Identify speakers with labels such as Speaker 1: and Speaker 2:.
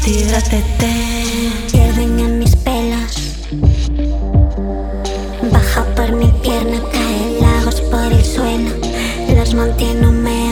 Speaker 1: Hidrátate.
Speaker 2: Pierden en mis pelos. Baja por mi pierna, caen lagos por el suelo. Los mantiene húmedos.